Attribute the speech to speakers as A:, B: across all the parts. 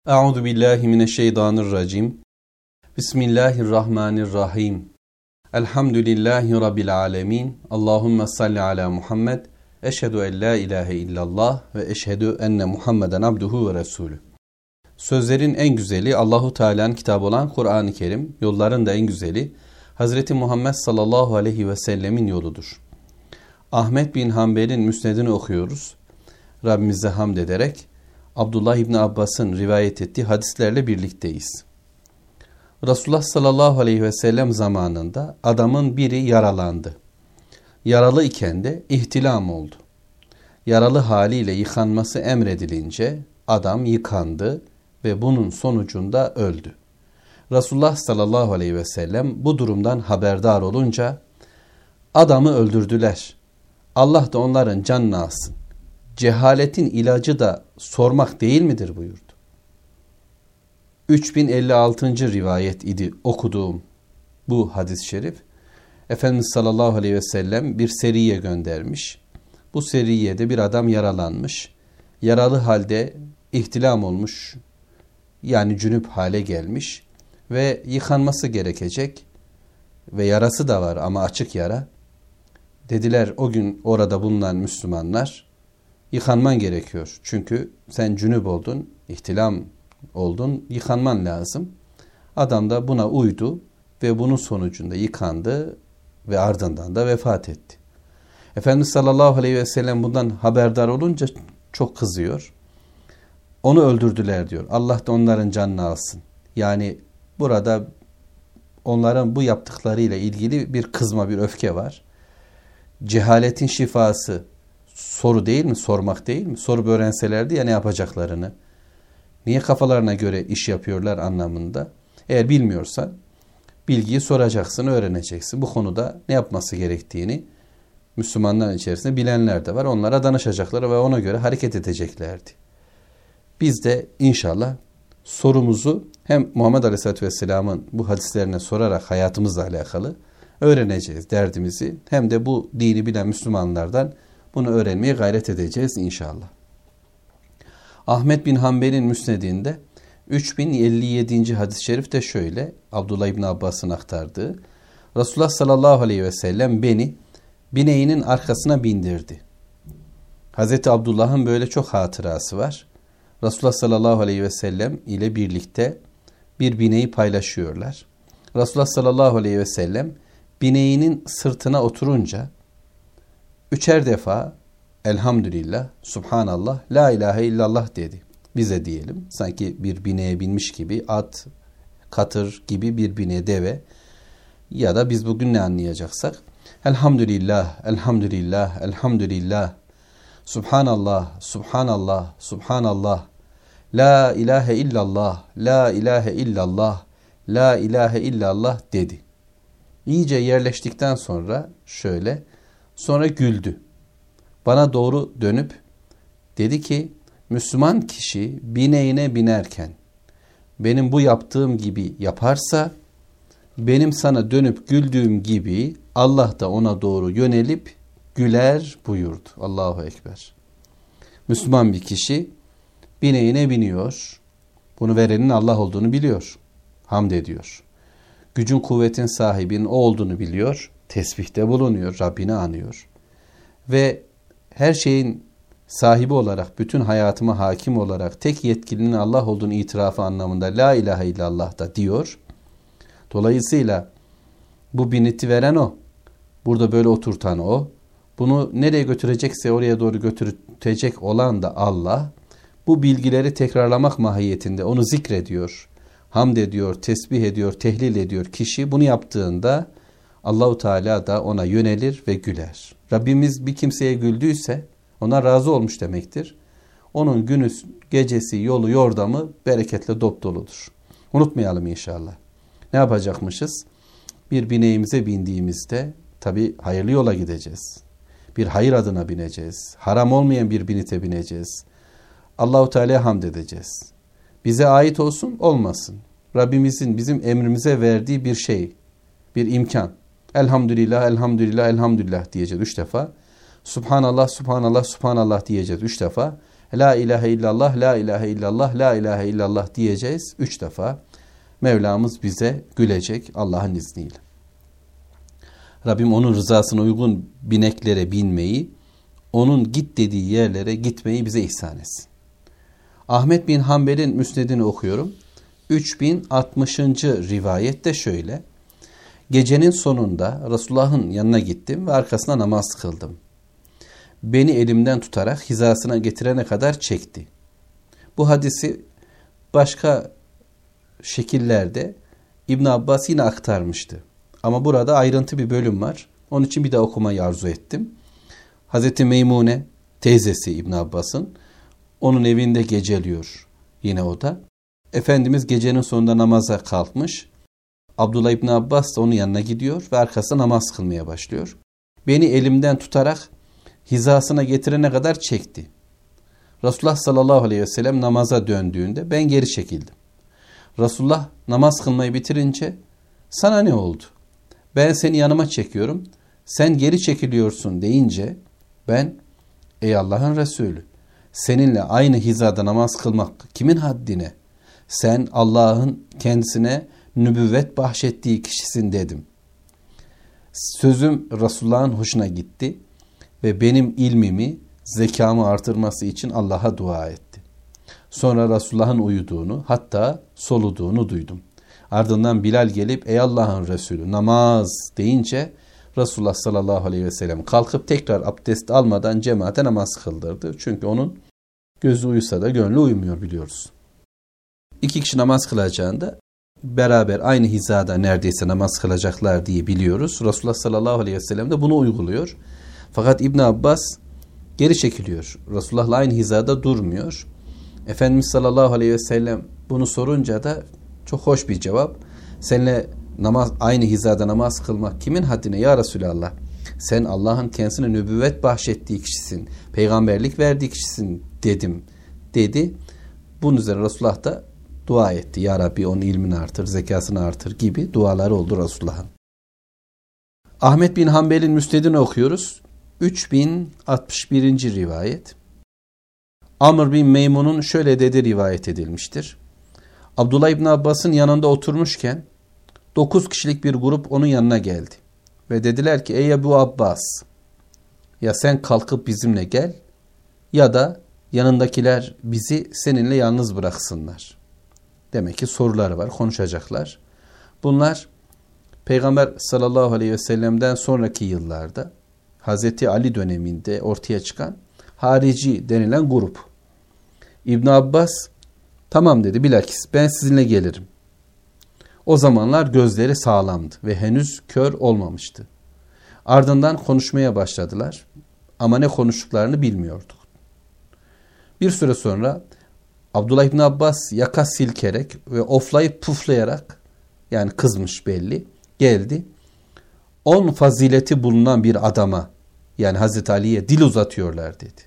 A: Euzu billahi mineşşeytanirracim. Bismillahirrahmanirrahim. Elhamdülillahi rabbil alamin. Allahumme salli ala Muhammed. Eşhedü en la ilahe illallah ve eşhedü enne Muhammeden abduhu ve resulü. Sözlerin en güzeli Allahu Teala'nın kitabı olan Kur'an-ı Kerim, yolların da en güzeli Hazreti Muhammed sallallahu aleyhi ve sellemin yoludur. Ahmet bin Hanbel'in müsnedini okuyoruz. Rabbimize hamd ederek Abdullah İbni Abbas'ın rivayet ettiği hadislerle birlikteyiz. Resulullah sallallahu aleyhi ve sellem zamanında adamın biri yaralandı. Yaralı iken de ihtilam oldu. Yaralı haliyle yıkanması emredilince adam yıkandı ve bunun sonucunda öldü. Resulullah sallallahu aleyhi ve sellem bu durumdan haberdar olunca adamı öldürdüler. Allah da onların canını alsın. Cehaletin ilacı da sormak değil midir buyurdu. 3056. rivayet idi okuduğum bu hadis-i şerif. Efendimiz sallallahu aleyhi ve sellem bir seriye göndermiş. Bu seriyede bir adam yaralanmış. Yaralı halde ihtilam olmuş. Yani cünüp hale gelmiş. Ve yıkanması gerekecek. Ve yarası da var ama açık yara. Dediler o gün orada bulunan Müslümanlar, yıkanman gerekiyor. Çünkü sen cünüp oldun, ihtilam oldun, yıkanman lazım. Adam da buna uydu ve bunun sonucunda yıkandı ve ardından da vefat etti. Efendimiz sallallahu aleyhi ve sellem bundan haberdar olunca çok kızıyor. Onu öldürdüler diyor. Allah da onların canını alsın. Yani burada onların bu yaptıklarıyla ilgili bir kızma, bir öfke var. Cehaletin şifası soru değil mi? Sormak değil mi? Sorup öğrenselerdi ya ne yapacaklarını. Niye kafalarına göre iş yapıyorlar anlamında. Eğer bilmiyorsan bilgiyi soracaksın, öğreneceksin. Bu konuda ne yapması gerektiğini Müslümanların içerisinde bilenler de var. Onlara danışacaklar ve ona göre hareket edeceklerdi. Biz de inşallah sorumuzu hem Muhammed Aleyhisselatü Vesselam'ın bu hadislerine sorarak hayatımızla alakalı öğreneceğiz derdimizi. Hem de bu dini bilen Müslümanlardan bunu öğrenmeye gayret edeceğiz inşallah. Ahmet bin Hanbel'in müsnedinde 3057. hadis-i şerif de şöyle, Abdullah İbni Abbas'ın aktardığı. Resulullah sallallahu aleyhi ve sellem beni bineğinin arkasına bindirdi. Hazreti Abdullah'ın böyle çok hatırası var. Resulullah sallallahu aleyhi ve sellem ile birlikte bir bineği paylaşıyorlar. Resulullah sallallahu aleyhi ve sellem bineğinin sırtına oturunca 3'er defa elhamdülillah, subhanallah, la ilahe illallah dedi. Bize diyelim. Sanki bir bineğe binmiş gibi, at, katır gibi bir bineğe, deve ya da biz bugün ne anlayacaksak. Elhamdülillah, elhamdülillah, elhamdülillah, subhanallah, subhanallah, subhanallah, la ilahe illallah, la ilahe illallah, la ilahe illallah dedi. İyice yerleştikten sonra sonra güldü. Bana doğru dönüp dedi ki, Müslüman kişi bineğine binerken benim bu yaptığım gibi yaparsa, benim sana dönüp güldüğüm gibi Allah da ona doğru yönelip güler buyurdu. Allahu Ekber. Müslüman bir kişi bineğine biniyor. Bunu verenin Allah olduğunu biliyor. Hamd ediyor. Gücün kuvvetin sahibinin o olduğunu biliyor. Tesbihte bulunuyor. Rabbini anıyor. Ve her şeyin sahibi olarak, bütün hayatıma hakim olarak tek yetkilinin Allah olduğunu itirafı anlamında la ilahe illallah da diyor. Dolayısıyla bu biniti veren o. Burada böyle oturtan o. Bunu nereye götürecekse oraya doğru götürecek olan da Allah. Bu bilgileri tekrarlamak mahiyetinde onu zikrediyor. Hamd ediyor, tesbih ediyor, tehlil ediyor. Kişi bunu yaptığında Allahu Teala da ona yönelir ve güler. Rabbimiz bir kimseye güldüyse ona razı olmuş demektir. Onun günü, gecesi, yolu, yordamı bereketle dopdoludur. Unutmayalım inşallah. Ne yapacakmışız? Bir bineğimize bindiğimizde tabii hayırlı yola gideceğiz. Bir hayır adına bineceğiz. Haram olmayan bir binite bineceğiz. Allahu Teala'ya hamd edeceğiz. Bize ait olsun, olmasın. Rabbimizin bizim emrimize verdiği bir şey, bir imkan. Elhamdülillah, elhamdülillah, elhamdülillah diyeceğiz 3 defa. Subhanallah, subhanallah, subhanallah diyeceğiz 3 defa. La ilahe illallah, la ilahe illallah, la ilahe illallah diyeceğiz 3 defa. Mevlamız bize gülecek Allah'ın izniyle. Rabbim onun rızasına uygun bineklere binmeyi, onun git dediği yerlere gitmeyi bize ihsan etsin. Ahmet bin Hanbel'in müsnedini okuyorum. 3060. rivayette şöyle. Gecenin sonunda Resulullah'ın yanına gittim ve arkasına namaz kıldım. Beni elimden tutarak hizasına getirene kadar çekti. Bu hadisi başka şekillerde İbn Abbas yine aktarmıştı. Ama burada ayrıntı bir bölüm var. Onun için bir daha okumayı arzu ettim. Hazreti Meymune teyzesi İbn Abbas'ın onun evinde geceliyor yine o da. Efendimiz gecenin sonunda namaza kalkmış. Abdullah İbn Abbas da onun yanına gidiyor ve arkasında namaz kılmaya başlıyor. Beni elimden tutarak hizasına getirene kadar çekti. Resulullah sallallahu aleyhi ve sellem namaza döndüğünde ben geri çekildim. Resulullah namaz kılmayı bitirince sana ne oldu? Ben seni yanıma çekiyorum. Sen geri çekiliyorsun deyince ben ey Allah'ın Resulü seninle aynı hizada namaz kılmak kimin haddine? Sen Allah'ın kendisine nübüvvet bahşettiği kişisin dedim. Sözüm Resulullah'ın hoşuna gitti ve benim ilmimi, zekamı artırması için Allah'a dua etti. Sonra Resulullah'ın uyuduğunu, hatta soluduğunu duydum. Ardından Bilal gelip ey Allah'ın Resulü namaz deyince Resulullah sallallahu aleyhi ve sellem kalkıp tekrar abdest almadan cemaate namaz kıldırdı. Çünkü onun gözü uyusa da gönlü uyumuyor biliyoruz. 2 kişi namaz kılacağında beraber aynı hizada neredeyse namaz kılacaklar diye biliyoruz. Resulullah sallallahu aleyhi ve sellem de bunu uyguluyor. Fakat İbn Abbas geri çekiliyor. Resulullah'la aynı hizada durmuyor. Efendimiz sallallahu aleyhi ve sellem bunu sorunca da çok hoş bir cevap. Seninle aynı hizada namaz kılmak kimin haddine ya Resulallah? Sen Allah'ın kendisine nübüvvet bahşettiği kişisin. Peygamberlik verdiği kişisin dedim dedi. Bunun üzerine Resulullah da dua etti. Ya Rabbi onun ilmini artır, zekasını artır gibi duaları oldu Resulullah'ın. Ahmet bin Hanbel'in müsnedini okuyoruz. 3061. rivayet. Amr bin Meymun'un şöyle dedi rivayet edilmiştir. Abdullah İbn Abbas'ın yanında oturmuşken 9 kişilik bir grup onun yanına geldi. Ve dediler ki ey Ebu Abbas ya sen kalkıp bizimle gel ya da yanındakiler bizi seninle yalnız bıraksınlar. Demek ki soruları var, konuşacaklar. Bunlar Peygamber sallallahu aleyhi ve sellem'den sonraki yıllarda Hazreti Ali döneminde ortaya çıkan harici denilen grup. İbn Abbas tamam dedi bilakis ben sizinle gelirim. O zamanlar gözleri sağlamdı ve henüz kör olmamıştı. Ardından konuşmaya başladılar ama ne konuştuklarını bilmiyorduk. Bir süre sonra Abdullah İbn Abbas yaka silkerek ve oflayıp puflayarak yani kızmış belli geldi. 10 fazileti bulunan bir adama yani Hazreti Ali'ye dil uzatıyorlar dedi.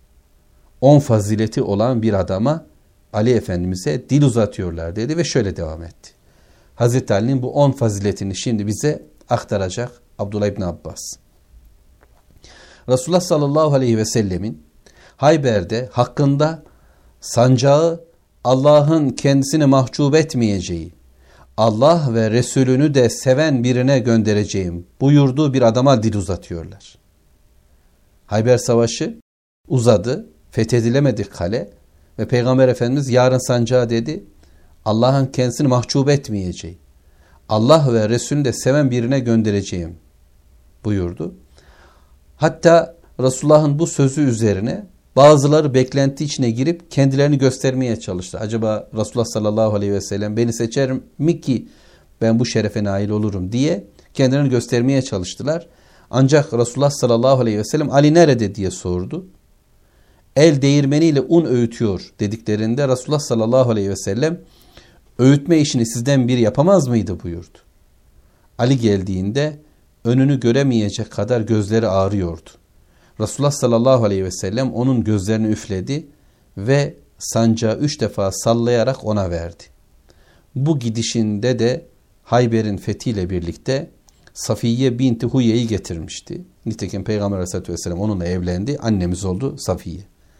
A: 10 fazileti olan bir adama Ali Efendimiz'e dil uzatıyorlar dedi ve şöyle devam etti. Hazreti Ali'nin bu 10 faziletini şimdi bize aktaracak Abdullah İbn Abbas. Resulullah sallallahu aleyhi ve sellemin Hayber'de hakkında sancağı Allah'ın kendisini mahcup etmeyeceği, Allah ve Resulünü de seven birine göndereceğim buyurduğu bir adama dil uzatıyorlar. Hayber Savaşı uzadı, fethedilemedi kale ve Peygamber Efendimiz yarın sancağı dedi, Allah'ın kendisini mahcup etmeyeceği, Allah ve Resulünü de seven birine göndereceğim buyurdu. Hatta Resulullah'ın bu sözü üzerine bazıları beklenti içine girip kendilerini göstermeye çalıştı. Acaba Resulullah sallallahu aleyhi ve sellem beni seçer mi ki ben bu şerefe nail olurum diye kendilerini göstermeye çalıştılar. Ancak Resulullah sallallahu aleyhi ve sellem Ali nerede diye sordu. El değirmeniyle un öğütüyor dediklerinde Resulullah sallallahu aleyhi ve sellem öğütme işini sizden biri yapamaz mıydı buyurdu. Ali geldiğinde önünü göremeyecek kadar gözleri ağrıyordu. Resulullah sallallahu aleyhi ve sellem onun gözlerini üfledi ve sancağı 3 defa sallayarak ona verdi. Bu gidişinde de Hayber'in fethiyle birlikte Safiye binti Huye'yi getirmişti. Nitekim Peygamber aleyhissalatü vesselam onunla evlendi. Annemiz oldu Safiye.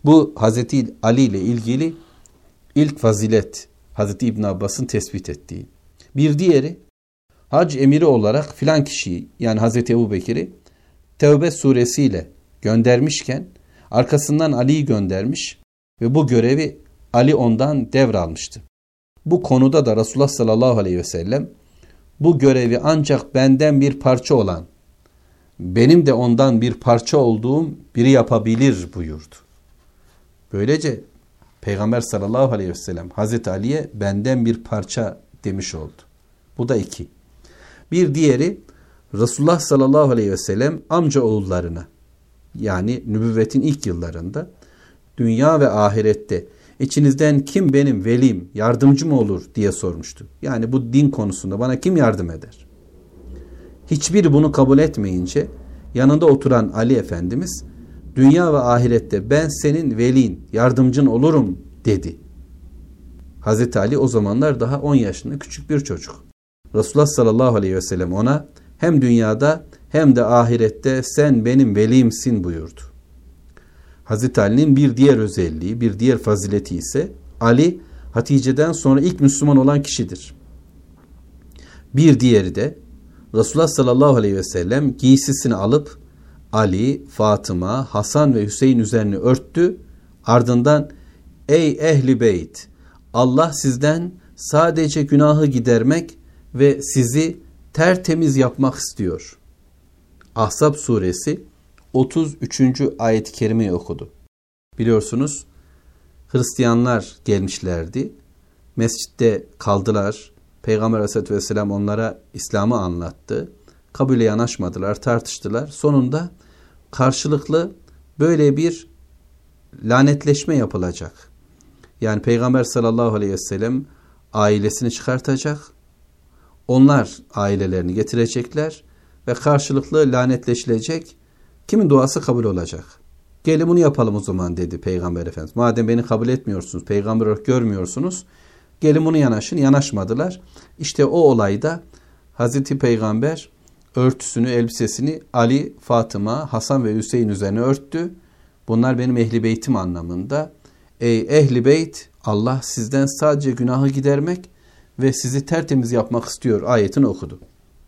A: Bu Hazreti Ali ile ilgili ilk fazilet Hazreti İbn Abbas'ın tespit ettiği. Bir diğeri hac emiri olarak filan kişiyi yani Hazreti Ebubekir'i Tevbe suresiyle göndermişken arkasından Ali'yi göndermiş ve bu görevi Ali ondan devralmıştı. Bu konuda da Resulullah sallallahu aleyhi ve sellem bu görevi ancak benden bir parça olan, benim de ondan bir parça olduğum biri yapabilir buyurdu. Böylece Peygamber sallallahu aleyhi ve sellem Hazreti Ali'ye benden bir parça demiş oldu. Bu da iki. Bir diğeri Resulullah sallallahu aleyhi ve sellem amca oğullarına yani nübüvvetin ilk yıllarında dünya ve ahirette içinizden kim benim velim, yardımcım olur diye sormuştu. Yani bu din konusunda bana kim yardım eder? Hiçbiri bunu kabul etmeyince yanında oturan Ali Efendimiz dünya ve ahirette ben senin velin, yardımcın olurum dedi. Hazreti Ali o zamanlar daha 10 yaşında küçük bir çocuk. Resulullah sallallahu aleyhi ve sellem ona hem dünyada hem de ahirette sen benim velimsin buyurdu. Hazreti Ali'nin bir diğer özelliği, bir diğer fazileti ise Ali Hatice'den sonra ilk Müslüman olan kişidir. Bir diğeri de Resulullah sallallahu aleyhi ve sellem giysisini alıp Ali, Fatıma, Hasan ve Hüseyin üzerine örttü. Ardından ey ehli beyt, Allah sizden sadece günahı gidermek ve sizi tertemiz yapmak istiyor. Ahzab suresi 33. ayet-i kerimeyi okudu. Biliyorsunuz Hristiyanlar gelmişlerdi. Mescitte kaldılar. Peygamber aleyhissalatü vesselam onlara İslam'ı anlattı. Kabule yanaşmadılar, tartıştılar. Sonunda karşılıklı böyle bir lanetleşme yapılacak. Yani Peygamber sallallahu aleyhi ve sellem ailesini çıkartacak. Onlar ailelerini getirecekler ve karşılıklı lanetleşilecek. Kimin duası kabul olacak? Gelin bunu yapalım o zaman dedi Peygamber Efendimiz. Madem beni kabul etmiyorsunuz, peygamber olarak görmüyorsunuz, gelin bunu yanaşın. Yanaşmadılar. İşte o olayda Hazreti Peygamber örtüsünü, elbisesini Ali, Fatıma, Hasan ve Hüseyin üzerine örttü. Bunlar benim ehli beytim anlamında. Ey ehli beyt, Allah sizden sadece günahı gidermek ve sizi tertemiz yapmak istiyor ayetini okudu.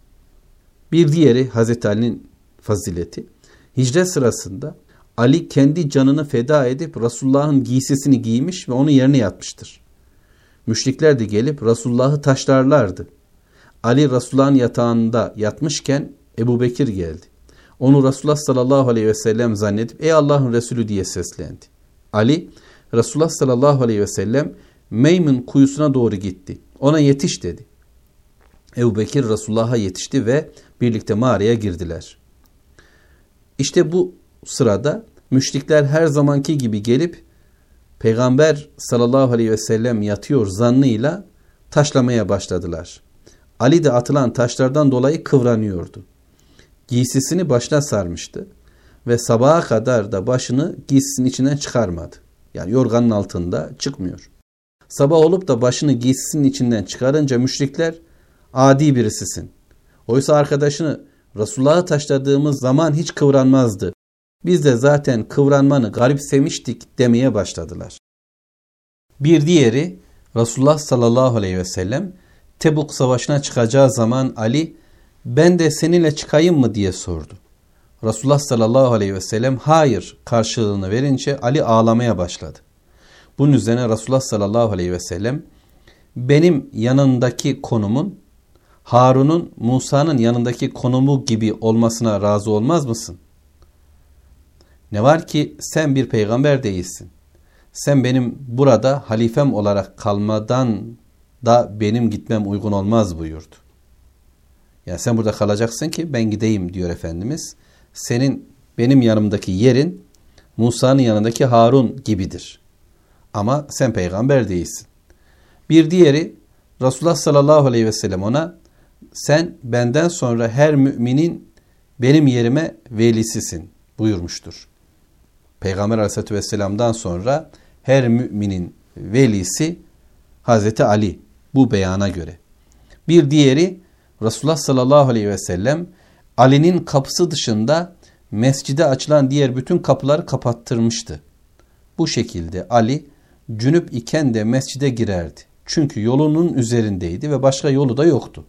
A: Bir diğeri Hazreti Ali'nin fazileti. Hicret sırasında Ali kendi canını feda edip Resulullah'ın giysisini giymiş ve onun yerine yatmıştır. Müşrikler de gelip Resulullah'ı taşlarlardı. Ali Resulullah'ın yatağında yatmışken Ebubekir geldi. Onu Resulullah sallallahu aleyhi ve sellem zannedip ey Allah'ın Resulü diye seslendi. Ali Resulullah sallallahu aleyhi ve sellem Meymun kuyusuna doğru gitti. Ona yetiş dedi. Ebubekir Resulullah'a yetişti ve birlikte mağaraya girdiler. İşte bu sırada müşrikler her zamanki gibi gelip Peygamber sallallahu aleyhi ve sellem yatıyor zannıyla taşlamaya başladılar. Ali de atılan taşlardan dolayı kıvranıyordu. Giysisini başına sarmıştı ve sabaha kadar da başını giysisinin içinden çıkarmadı. Yani yorganın altında çıkmıyor. Sabah olup da başını giysisinin içinden çıkarınca müşrikler adi birisisin. Oysa arkadaşını Resulullah'ı taşladığımız zaman hiç kıvranmazdı. Biz de zaten kıvranmanı garipsemiştik demeye başladılar. Bir diğeri Resulullah sallallahu aleyhi ve sellem Tebuk savaşına çıkacağı zaman Ali ben de seninle çıkayım mı diye sordu. Resulullah sallallahu aleyhi ve sellem hayır karşılığını verince Ali ağlamaya başladı. Bunun üzerine Resulullah sallallahu aleyhi ve sellem benim yanındaki konumun Harun'un Musa'nın yanındaki konumu gibi olmasına razı olmaz mısın? Ne var ki sen bir peygamber değilsin. Sen benim burada halifem olarak kalmadan da benim gitmem uygun olmaz buyurdu. Yani sen burada kalacaksın ki ben gideyim diyor Efendimiz. Senin benim yanımdaki yerin Musa'nın yanındaki Harun gibidir. Ama sen peygamber değilsin. Bir diğeri Resulullah sallallahu aleyhi ve sellem ona sen benden sonra her müminin benim yerime velisisin buyurmuştur. Peygamber aleyhissalatü vesselam'dan sonra her müminin velisi Hazreti Ali bu beyana göre. Bir diğeri Resulullah sallallahu aleyhi ve sellem Ali'nin kapısı dışında mescide açılan diğer bütün kapıları kapattırmıştı. Bu şekilde Ali cünüp iken de mescide girerdi. Çünkü yolunun üzerindeydi ve başka yolu da yoktu.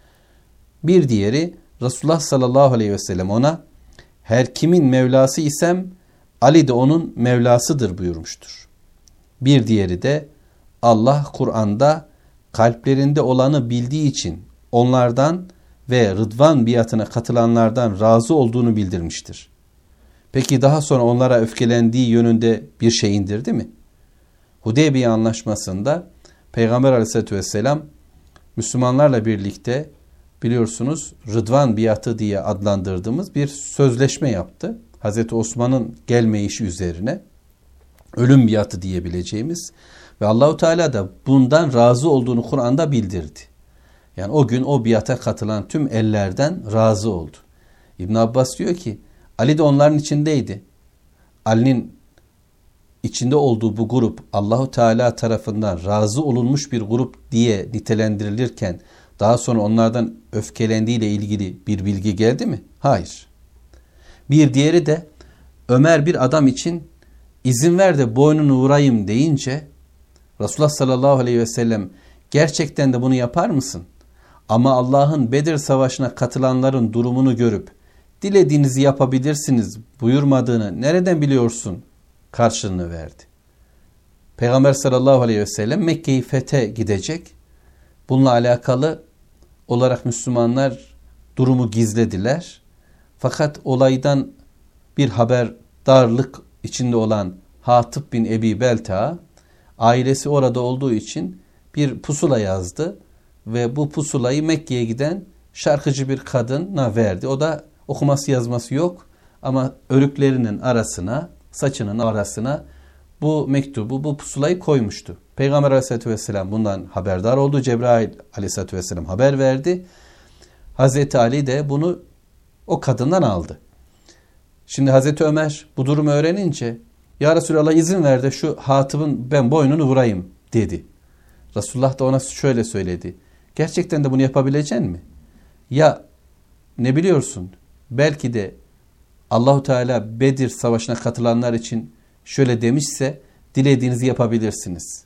A: Bir diğeri Resulullah sallallahu aleyhi ve sellem ona her kimin Mevlası isem Ali de onun Mevlasıdır buyurmuştur. Bir diğeri de Allah Kur'an'da kalplerinde olanı bildiği için onlardan ve Rıdvan biatına katılanlardan razı olduğunu bildirmiştir. Peki daha sonra onlara öfkelendiği yönünde bir şey indirdi mi? Hudeybiye Anlaşması'nda Peygamber Aleyhisselatü Vesselam Müslümanlarla birlikte biliyorsunuz Rıdvan biatı diye adlandırdığımız bir sözleşme yaptı. Hazreti Osman'ın gelmeyişi üzerine ölüm biatı diyebileceğimiz ve Allahu Teala da bundan razı olduğunu Kur'an'da bildirdi. Yani o gün o biata katılan tüm ellerden razı oldu. İbn Abbas diyor ki Ali de onların içindeydi. Ali'nin içinde olduğu bu grup Allahu Teala tarafından razı olunmuş bir grup diye nitelendirilirken daha sonra onlardan öfkelendiği ile ilgili bir bilgi geldi mi? Hayır. Bir diğeri de Ömer bir adam için izin ver de boynunu vurayım deyince Resulullah sallallahu aleyhi ve sellem gerçekten de bunu yapar mısın? Ama Allah'ın Bedir Savaşı'na katılanların durumunu görüp dilediğinizi yapabilirsiniz buyurmadığını nereden biliyorsun? Karşılığını verdi. Peygamber sallallahu aleyhi ve sellem Mekke'yi fethe gidecek. Bununla alakalı olarak Müslümanlar durumu gizlediler. Fakat olaydan bir haberdarlık içinde olan Hatip bin Ebi Belta ailesi orada olduğu için bir pusula yazdı ve bu pusulayı Mekke'ye giden şarkıcı bir kadına verdi. O da okuması yazması yok ama örüklerinin arasına, saçının arasına bu mektubu, bu pusulayı koymuştu. Peygamber Aleyhisselatü Vesselam bundan haberdar oldu. Cebrail Aleyhisselatü Vesselam haber verdi. Hazreti Ali de bunu o kadından aldı. Şimdi Hazreti Ömer bu durumu öğrenince ya Resulallah izin ver de şu Hatip'in ben boynunu vurayım dedi. Resulullah da ona şöyle söyledi. Gerçekten de bunu yapabilecek mi? Ya ne biliyorsun? Belki de Allahu Teala Bedir Savaşı'na katılanlar için şöyle demişse dilediğinizi yapabilirsiniz.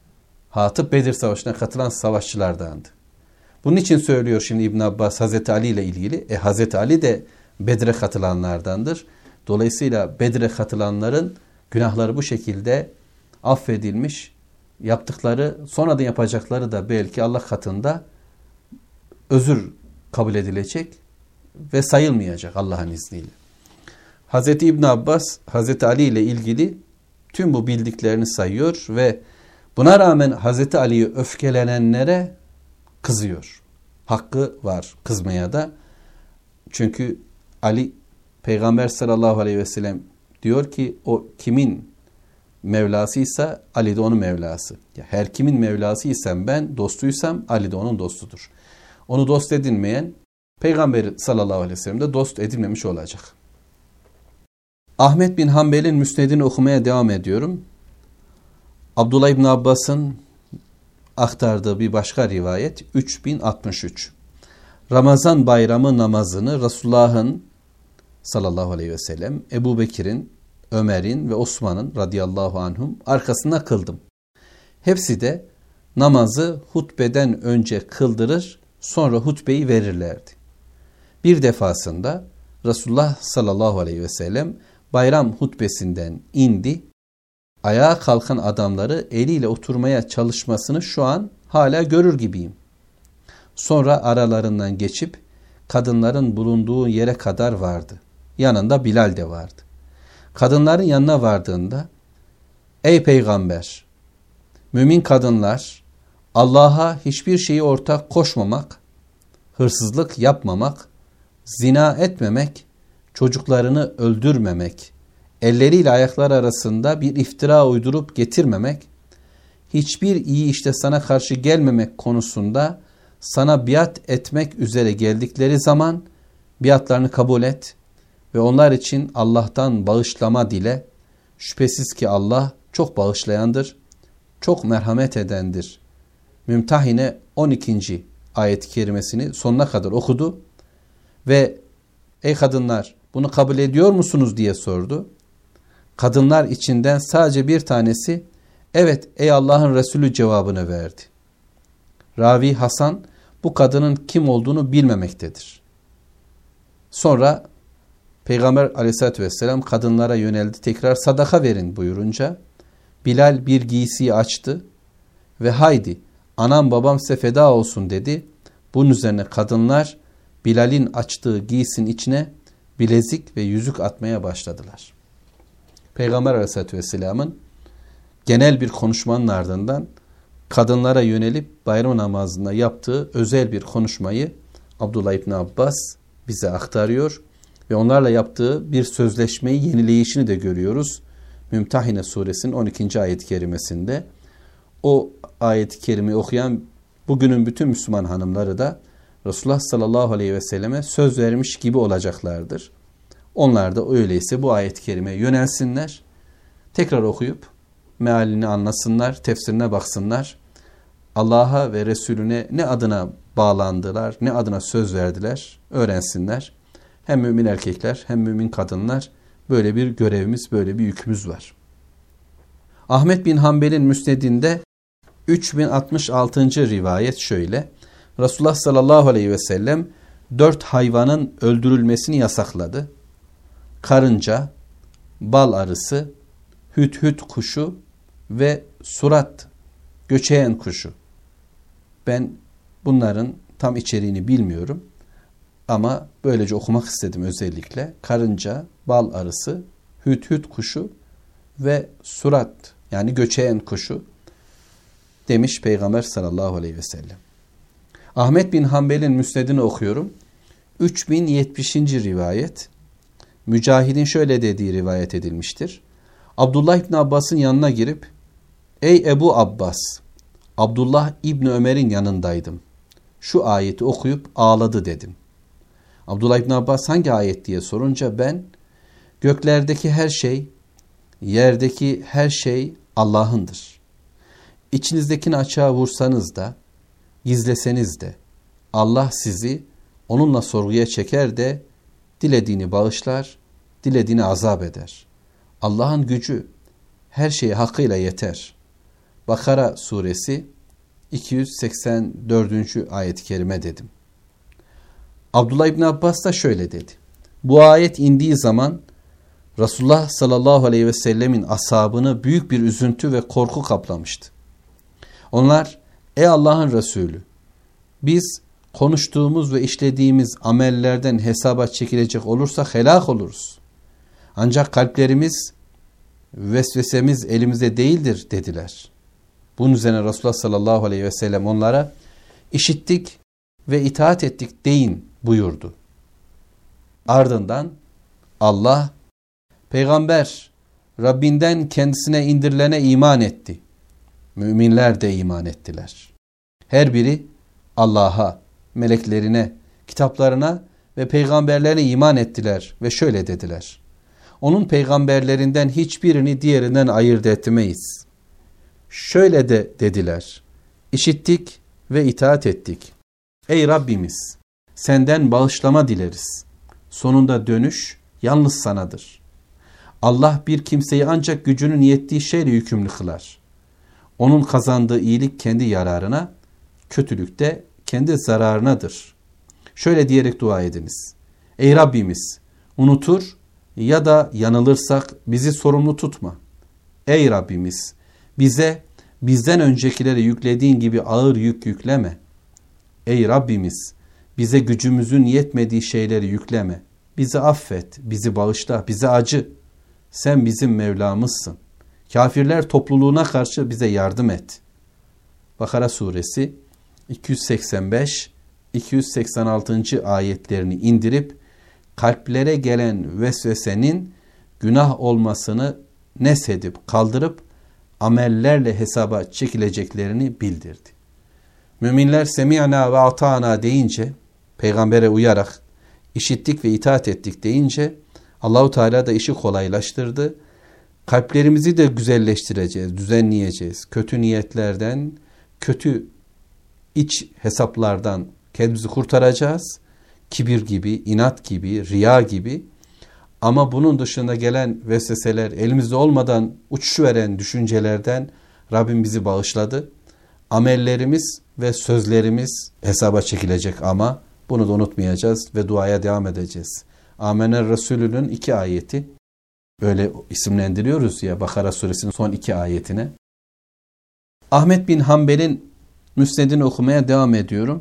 A: Hatip Bedir Savaşı'na katılan savaşçılardandı. Bunun için söylüyor şimdi İbn Abbas Hazreti Ali ile ilgili. Hazreti Ali de Bedir'e katılanlardandır. Dolayısıyla Bedir'e katılanların günahları bu şekilde affedilmiş. Yaptıkları sonradan yapacakları da belki Allah katında özür kabul edilecek ve sayılmayacak Allah'ın izniyle. Hazreti İbn Abbas Hazreti Ali ile ilgili tüm bu bildiklerini sayıyor ve buna rağmen Hazreti Ali'ye öfkelenenlere kızıyor. Hakkı var kızmaya da. Çünkü Ali Peygamber sallallahu aleyhi ve sellem diyor ki o kimin Mevlasıysa Ali de onun Mevlası. Her kimin Mevlasıysam ben, dostuysam Ali de onun dostudur. Onu dost edinmeyen Peygamber sallallahu aleyhi ve sellem de dost edinmemiş olacak. Ahmet bin Hanbel'in müsnedini okumaya devam ediyorum. Abdullah İbn Abbas'ın aktardığı bir başka rivayet 3063. Ramazan bayramı namazını Resulullah'ın sallallahu aleyhi ve sellem, Ebu Bekir'in, Ömer'in ve Osman'ın radıyallahu anhum arkasında kıldım. Hepsi de namazı hutbeden önce kıldırır, sonra hutbeyi verirlerdi. Bir defasında Resulullah sallallahu aleyhi ve sellem bayram hutbesinden indi. Ayağa kalkan adamları eliyle oturmaya çalışmasını şu an hala görür gibiyim. Sonra aralarından geçip kadınların bulunduğu yere kadar vardı. Yanında Bilal de vardı. Kadınların yanına vardığında ey peygamber, mümin kadınlar Allah'a hiçbir şeyi ortak koşmamak, hırsızlık yapmamak, zina etmemek, çocuklarını öldürmemek, elleriyle ayaklar arasında bir iftira uydurup getirmemek, hiçbir iyi işte sana karşı gelmemek konusunda sana biat etmek üzere geldikleri zaman biatlarını kabul et ve onlar için Allah'tan bağışlama dile. Şüphesiz ki Allah çok bağışlayandır, çok merhamet edendir. Mümtehine 12. ayet-i kerimesini sonuna kadar okudu ve ey kadınlar bunu kabul ediyor musunuz diye sordu. Kadınlar içinden sadece bir tanesi evet ey Allah'ın Resulü cevabını verdi. Ravi Hasan bu kadının kim olduğunu bilmemektedir. Sonra Peygamber aleyhissalatü vesselam kadınlara yöneldi, tekrar sadaka verin buyurunca Bilal bir giysiyi açtı ve haydi anam babam size feda olsun dedi. Bunun üzerine kadınlar Bilal'in açtığı giysinin içine bilezik ve yüzük atmaya başladılar. Peygamber aleyhissalatü vesselamın genel bir konuşmanın ardından kadınlara yönelip bayram namazında yaptığı özel bir konuşmayı Abdullah İbni Abbas bize aktarıyor ve onlarla yaptığı bir sözleşmeyi yenileyişini de görüyoruz. Mümtehine suresinin 12. ayet-i kerimesinde. O ayet-i kerimeyi okuyan bugünün bütün Müslüman hanımları da Resulullah sallallahu aleyhi ve selleme söz vermiş gibi olacaklardır. Onlar da öyleyse bu ayet-i kerimeye yönelsinler, tekrar okuyup mealini anlasınlar, tefsirine baksınlar. Allah'a ve Resulüne ne adına bağlandılar, ne adına söz verdiler öğrensinler. Hem mümin erkekler hem mümin kadınlar böyle bir görevimiz, böyle bir yükümüz var. Ahmet bin Hanbel'in müsnedinde 3066. rivayet şöyle. Resulullah sallallahu aleyhi ve sellem 4 hayvanın öldürülmesini yasakladı. Karınca, bal arısı, hüdhüd kuşu ve surat, göçeğen kuşu. Ben bunların tam içeriğini bilmiyorum ama böylece okumak istedim özellikle. Karınca, bal arısı, hüdhüd kuşu ve surat yani göçeğen kuşu demiş Peygamber sallallahu aleyhi ve sellem. Ahmet bin Hanbel'in müsnedini okuyorum. 3070. rivayet. Mücahid'in şöyle dediği rivayet edilmiştir. Abdullah İbni Abbas'ın yanına girip ey Ebu Abbas, Abdullah İbni Ömer'in yanındaydım. Şu ayeti okuyup ağladı dedim. Abdullah İbni Abbas hangi ayet diye sorunca ben göklerdeki her şey, yerdeki her şey Allah'ındır. İçinizdekini açığa vursanız da, gizleseniz de Allah sizi onunla sorguya çeker de dilediğini bağışlar, dilediğini azap eder. Allah'ın gücü her şeye hakkıyla yeter. Bakara suresi 284. ayet-i kerime dedim. Abdullah İbni Abbas da şöyle dedi. Bu ayet indiği zaman Resulullah sallallahu aleyhi ve sellemin ashabını büyük bir üzüntü ve korku kaplamıştı. Onlar ey Allah'ın Resulü biz konuştuğumuz ve işlediğimiz amellerden hesaba çekilecek olursak helak oluruz. Ancak kalplerimiz, vesvesemiz elimizde değildir dediler. Bunun üzerine Resulullah sallallahu aleyhi ve sellem onlara işittik ve itaat ettik deyin buyurdu. Ardından Allah, Peygamber Rabbinden kendisine indirilene iman etti. Müminler de iman ettiler. Her biri Allah'a, meleklerine, kitaplarına ve peygamberlerine iman ettiler ve şöyle dediler. Onun peygamberlerinden hiçbirini diğerinden ayırt etmeyiz. Şöyle de dediler. İşittik ve itaat ettik. Ey Rabbimiz, senden bağışlama dileriz. Sonunda dönüş yalnız sanadır. Allah bir kimseyi ancak gücünün yettiği şeyle yükümlü kılar. Onun kazandığı iyilik kendi yararına, kötülük de kendi zararınadır. Şöyle diyerek dua ediniz. Ey Rabbimiz, unutur ya da yanılırsak bizi sorumlu tutma. Ey Rabbimiz, bize bizden öncekilere yüklediğin gibi ağır yük yükleme. Ey Rabbimiz, bize gücümüzün yetmediği şeyleri yükleme. Bizi affet, bizi bağışla, bize acı. Sen bizim Mevlamızsın. Kafirler topluluğuna karşı bize yardım et. Bakara suresi 285-286. ayetlerini indirip kalplere gelen vesvesenin günah olmasını nesedip kaldırıp amellerle hesaba çekileceklerini bildirdi. Müminler semi'na ve ata'na deyince, peygambere uyarak işittik ve itaat ettik deyince Allahu Teala da işi kolaylaştırdı. Kalplerimizi de güzelleştireceğiz, düzenleyeceğiz. Kötü niyetlerden, kötü iç hesaplardan kendimizi kurtaracağız. Kibir gibi, inat gibi, riya gibi Ama bunun dışında gelen vesveseler, elimizde olmadan uçuşuveren düşüncelerden Rabbim bizi bağışladı. Amellerimiz ve sözlerimiz hesaba çekilecek ama bunu da unutmayacağız ve duaya devam edeceğiz. Amener Resulü'nün 2 ayeti, böyle isimlendiriyoruz ya Bakara suresinin son 2 ayetine. Ahmet bin Hanbel'in müsnedini okumaya devam ediyorum.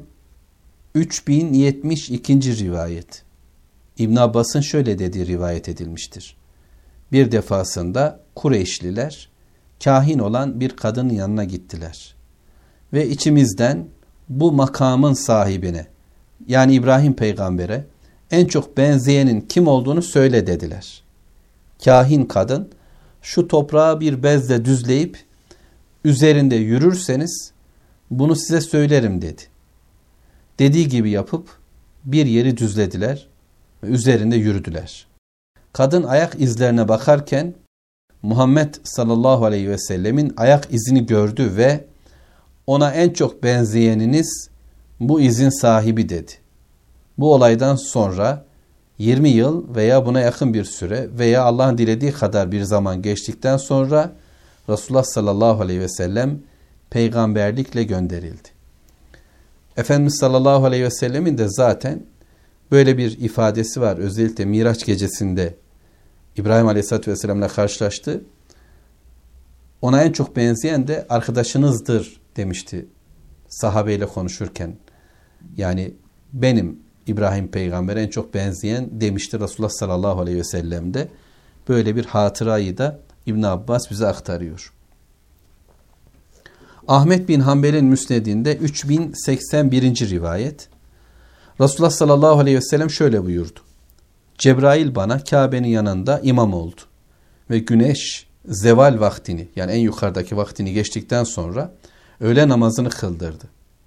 A: 3072. rivayet. İbn Abbas'ın şöyle dediği rivayet edilmiştir. Bir defasında Kureyşliler kahin olan bir kadının yanına gittiler. Ve içimizden bu makamın sahibine, yani İbrahim peygambere en çok benzeyenin kim olduğunu söyle dediler. Kahin kadın, şu toprağı bir bezle düzleyip üzerinde yürürseniz bunu size söylerim dedi. Dediği gibi yapıp bir yeri düzlediler ve üzerinde yürüdüler. Kadın ayak izlerine bakarken Muhammed sallallahu aleyhi ve sellemin ayak izini gördü ve ona en çok benzeyeniniz bu izin sahibi dedi. Bu olaydan sonra 20 yıl veya buna yakın bir süre veya Allah'ın dilediği kadar bir zaman geçtikten sonra Resulullah sallallahu aleyhi ve sellem peygamberlikle gönderildi. Efendimiz sallallahu aleyhi ve sellemin de zaten böyle bir ifadesi var. Özellikle Miraç gecesinde İbrahim aleyhissalatü vesselam'la karşılaştı. Ona en çok benzeyen de arkadaşınızdır demişti sahabeyle konuşurken. Yani benim İbrahim peygambere en çok benzeyen demişti Resulullah sallallahu aleyhi ve sellem de. Böyle bir hatırayı da İbn Abbas bize aktarıyor. Ahmet bin Hanbel'in müsnedinde 3081. rivayet. Resulullah sallallahu aleyhi ve sellem şöyle buyurdu. Cebrail bana Kabe'nin yanında imam oldu. Ve güneş zeval vaktini, yani en yukarıdaki vaktini geçtikten sonra öğle namazını kıldırdı.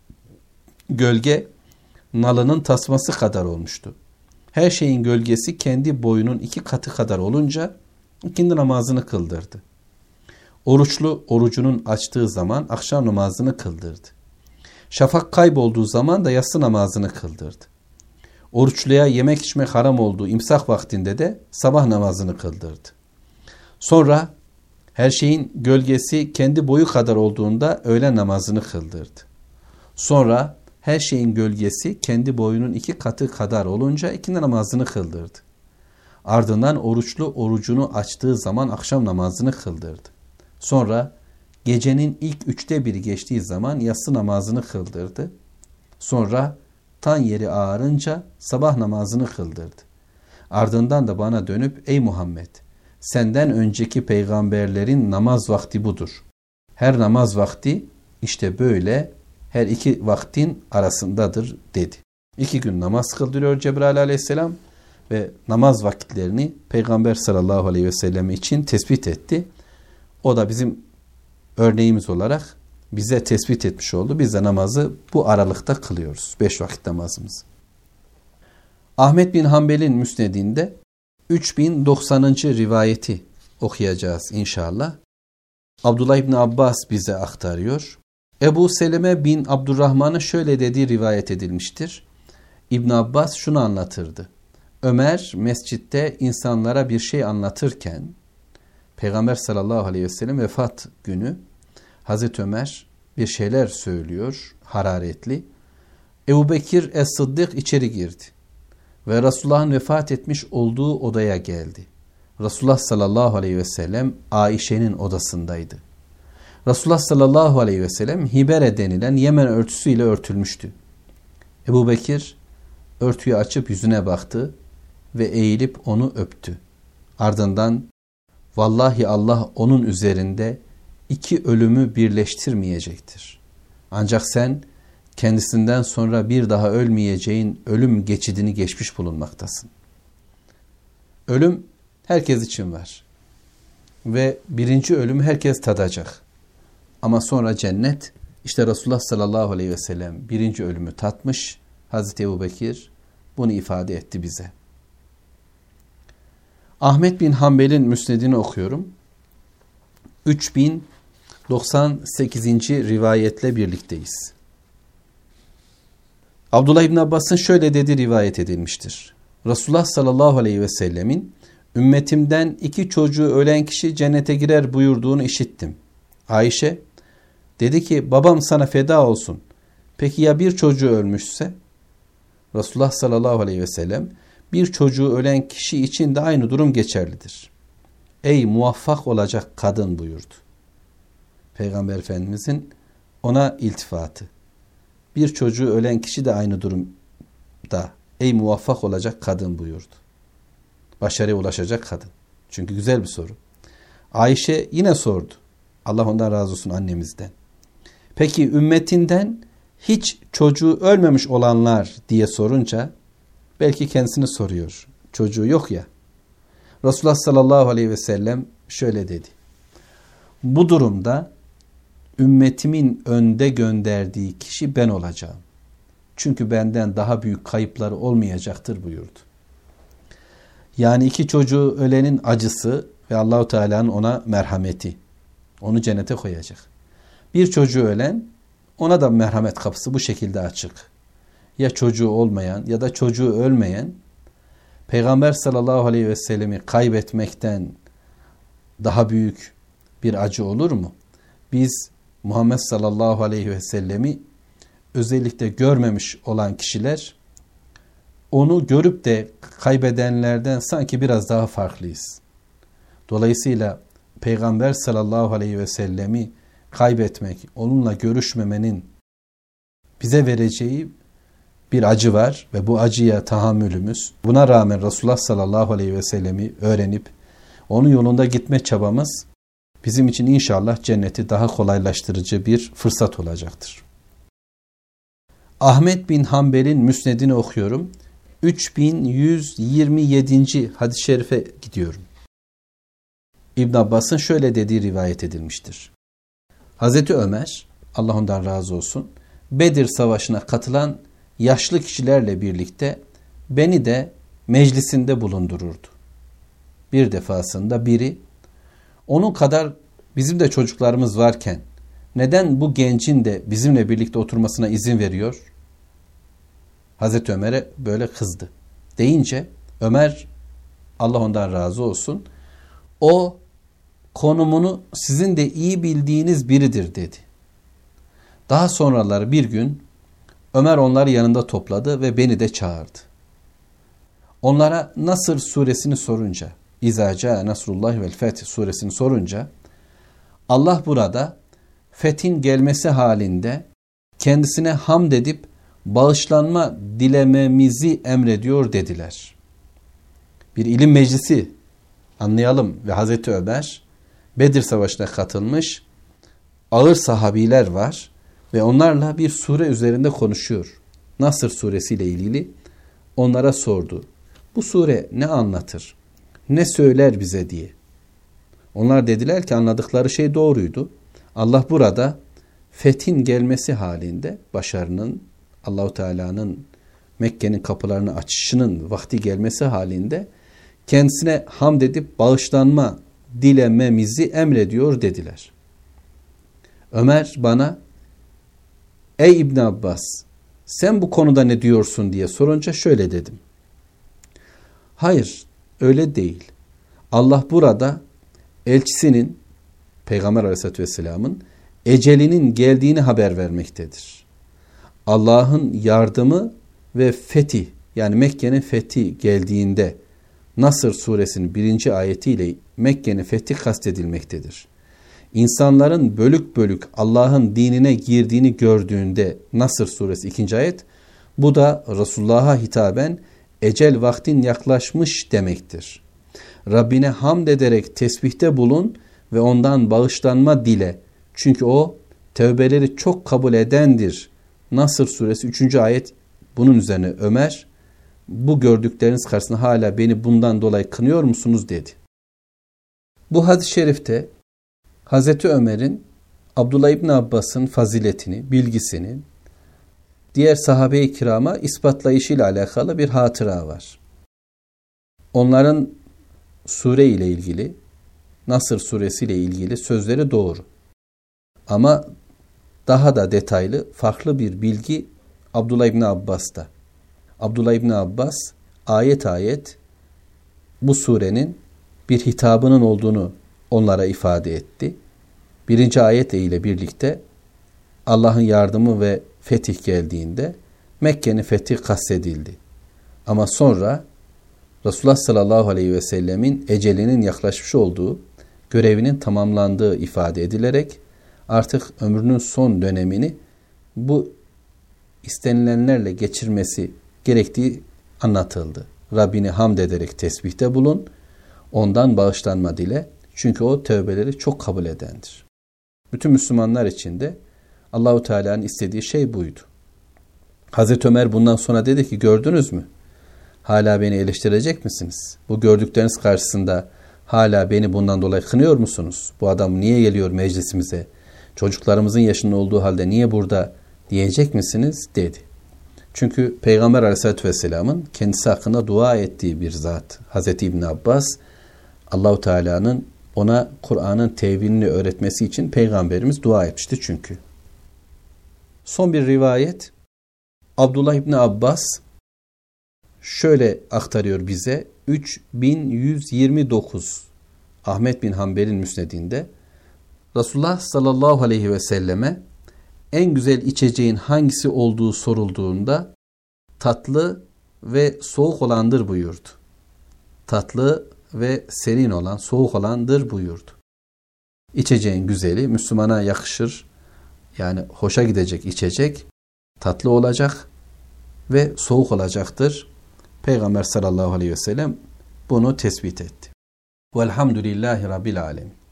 A: Gölge nalının tasması kadar olmuştu. Her şeyin gölgesi kendi boyunun 2 katı kadar olunca ikindi namazını kıldırdı. Oruçlu orucunun açtığı zaman akşam namazını kıldırdı. Şafak kaybolduğu zaman da yatsı namazını kıldırdı. Oruçluya yemek içmek haram olduğu imsak vaktinde de sabah namazını kıldırdı. Sonra her şeyin gölgesi kendi boyu kadar olduğunda öğlen namazını kıldırdı. Sonra her şeyin gölgesi kendi boyunun 2 katı kadar olunca ikindi namazını kıldırdı. Ardından oruçlu orucunu açtığı zaman akşam namazını kıldırdı. Sonra gecenin ilk 1/3 geçtiği zaman yatsı namazını kıldırdı. Sonra tan yeri ağarınca sabah namazını kıldırdı. Ardından da bana dönüp ey Muhammed, senden önceki peygamberlerin namaz vakti budur. Her namaz vakti işte böyle her 2 vaktin arasındadır dedi. 2 gün namaz kıldırıyor Cebrail aleyhisselam ve namaz vakitlerini Peygamber sallallahu aleyhi ve sellem için tespit etti. O da bizim örneğimiz olarak bize tespit etmiş oldu. Biz de namazı bu aralıkta kılıyoruz. 5 vakit namazımızı. Ahmet bin Hanbel'in müsnedinde 3090. rivayeti okuyacağız inşallah. Abdullah İbni Abbas bize aktarıyor. Ebu Seleme bin Abdurrahman'ın şöyle dediği rivayet edilmiştir. İbn Abbas şunu anlatırdı. Ömer mescitte insanlara bir şey anlatırken Peygamber sallallahu aleyhi ve sellem vefat günü Hazreti Ömer bir şeyler söylüyor hararetli. Ebu Bekir Es-Sıddık içeri girdi ve Resulullah'ın vefat etmiş olduğu odaya geldi. Resulullah sallallahu aleyhi ve sellem Ayşe'nin odasındaydı. Resulullah sallallahu aleyhi ve sellem hibere denilen Yemen örtüsüyle örtülmüştü. Ebu Bekir örtüyü açıp yüzüne baktı ve eğilip onu öptü. Ardından vallahi Allah onun üzerinde 2 ölümü birleştirmeyecektir. Ancak sen kendisinden sonra bir daha ölmeyeceğin ölüm geçidini geçmiş bulunmaktasın. Ölüm herkes için var. Ve birinci ölümü herkes tadacak. Ama sonra cennet, işte Resulullah sallallahu aleyhi ve sellem birinci ölümü tatmış. Hazreti Ebu Bekir bunu ifade etti bize. Ahmet bin Hanbel'in müsnedini okuyorum. 3098. rivayetle birlikteyiz. Abdullah İbn Abbas'ın şöyle dediği rivayet edilmiştir. Resulullah sallallahu aleyhi ve sellemin ümmetimden 2 çocuğu ölen kişi cennete girer buyurduğunu işittim. Ayşe dedi ki babam sana feda olsun. Peki ya bir çocuğu ölmüşse? Resulullah sallallahu aleyhi ve sellem bir çocuğu ölen kişi için de aynı durum geçerlidir. Ey muvaffak olacak kadın buyurdu. Peygamber Efendimizin ona iltifatı. Bir çocuğu ölen kişi de aynı durumda. Ey muvaffak olacak kadın buyurdu. Başarıya ulaşacak kadın. Çünkü güzel bir soru. Ayşe yine sordu. Allah ondan razı olsun annemizden. Peki ümmetinden hiç çocuğu ölmemiş olanlar diye sorunca belki kendisini soruyor. Çocuğu yok ya. Resulullah sallallahu aleyhi ve sellem şöyle dedi. Bu durumda ümmetimin önde gönderdiği kişi ben olacağım. Çünkü benden daha büyük kayıpları olmayacaktır buyurdu. Yani 2 çocuğu ölenin acısı ve Allahu Teala'nın ona merhameti. Onu cennete koyacak. Bir çocuğu ölen, ona da merhamet kapısı bu şekilde açık. Ya çocuğu olmayan ya da çocuğu ölmeyen, Peygamber sallallahu aleyhi ve sellemi kaybetmekten daha büyük bir acı olur mu? Biz Muhammed sallallahu aleyhi ve sellemi özellikle görmemiş olan kişiler, onu görüp de kaybedenlerden sanki biraz daha farklıyız. Dolayısıyla Peygamber sallallahu aleyhi ve sellemi kaybetmek, onunla görüşmemenin bize vereceği bir acı var ve bu acıya tahammülümüz, buna rağmen Resulullah sallallahu aleyhi ve sellemi öğrenip onun yolunda gitme çabamız bizim için inşallah cenneti daha kolaylaştırıcı bir fırsat olacaktır. Ahmet bin Hanbel'in müsnedini okuyorum. 3127. hadis-i şerife gidiyorum. İbn Abbas'ın şöyle dediği rivayet edilmiştir. Hazreti Ömer, Allah ondan razı olsun, Bedir Savaşı'na katılan yaşlı kişilerle birlikte beni de meclisinde bulundururdu. Bir defasında biri, onun kadar bizim de çocuklarımız varken neden bu gencin de bizimle birlikte oturmasına izin veriyor? Hazreti Ömer'e böyle kızdı. Deyince Ömer, Allah ondan razı olsun, o konumunu sizin de iyi bildiğiniz biridir dedi. Daha sonraları bir gün Ömer onları yanında topladı ve beni de çağırdı. Onlara Nasr suresini sorunca, İzâ câe nasrullâhi vel feth suresini sorunca, Allah burada fethin gelmesi halinde kendisine hamd edip bağışlanma dilememizi emrediyor dediler. Bir ilim meclisi anlayalım ve Hazreti Ömer Bedir Savaşı'na katılmış ağır sahabiler var ve onlarla bir sure üzerinde konuşuyor. Nasr suresiyle ilgili onlara sordu. Bu sure ne anlatır? Ne söyler bize diye. Onlar dediler ki anladıkları şey doğruydu. Allah burada fethin gelmesi halinde başarının, Allahu Teala'nın Mekke'nin kapılarını açışının vakti gelmesi halinde kendisine hamd edip bağışlanma dilememizi emrediyor dediler. Ömer bana ey İbn Abbas sen bu konuda ne diyorsun diye sorunca şöyle dedim. Hayır öyle değil. Allah burada elçisinin Peygamber Aleyhisselatü Vesselam'ın ecelinin geldiğini haber vermektedir. Allah'ın yardımı ve fetih yani Mekke'nin fethi geldiğinde Nasr suresinin 1. ayetiyle Mekke'nin fethi kastedilmektedir. İnsanların bölük bölük Allah'ın dinine girdiğini gördüğünde Nasr suresi 2. ayet bu da Resulullah'a hitaben ecel vaktin yaklaşmış demektir. Rabbine hamd ederek tesbihte bulun ve ondan bağışlanma dile. Çünkü o tevbeleri çok kabul edendir. Nasr suresi 3. ayet bunun üzerine Ömer bu gördükleriniz karşısında hala beni bundan dolayı kınıyor musunuz dedi. Bu hadis-i şerifte Hazreti Ömer'in Abdullah İbni Abbas'ın faziletini, bilgisini diğer sahabe-i kirama ispatlayışıyla alakalı bir hatıra var. Onların sure ile ilgili, Nasr suresi ile ilgili sözleri doğru. Ama daha da detaylı, farklı bir bilgi Abdullah İbni Abbas'ta. Abdullah İbni Abbas ayet ayet bu surenin bir hitabının olduğunu onlara ifade etti. 1. ayet ile birlikte Allah'ın yardımı ve fetih geldiğinde Mekke'nin fethi kastedildi. Ama sonra Resulullah sallallahu aleyhi ve sellemin ecelinin yaklaşmış olduğu, görevinin tamamlandığı ifade edilerek artık ömrünün son dönemini bu istenilenlerle geçirmesi gerektiği anlatıldı. Rabbini hamd ederek tesbihte bulun, ondan bağışlanma dile. Çünkü o tövbeleri çok kabul edendir. Bütün Müslümanlar için de Allahu Teala'nın istediği şey buydu. Hazreti Ömer bundan sonra dedi ki, gördünüz mü? Hala beni eleştirecek misiniz? Bu gördükleriniz karşısında hala beni bundan dolayı kınıyor musunuz? Bu adam niye geliyor meclisimize? Çocuklarımızın yaşında olduğu halde niye burada diyecek misiniz? Dedi. Çünkü Peygamber Aleyhisselatü Vesselam'ın kendisi hakkında dua ettiği bir zat. Hazreti İbn Abbas, Allahu Teala'nın ona Kur'an'ın tevilini öğretmesi için Peygamberimiz dua etmişti çünkü. Son bir rivayet, Abdullah İbni Abbas şöyle aktarıyor bize, 3129 Ahmet bin Hanbel'in müsnedinde Resulullah sallallahu aleyhi ve selleme en güzel içeceğin hangisi olduğu sorulduğunda tatlı ve soğuk olandır buyurdu. Tatlı ve serin olan, soğuk olandır buyurdu. İçeceğin güzeli, Müslümana yakışır, yani hoşa gidecek içecek, tatlı olacak ve soğuk olacaktır. Peygamber sallallahu aleyhi ve sellem bunu tespit etti. Velhamdülillahi Rabbil alemin.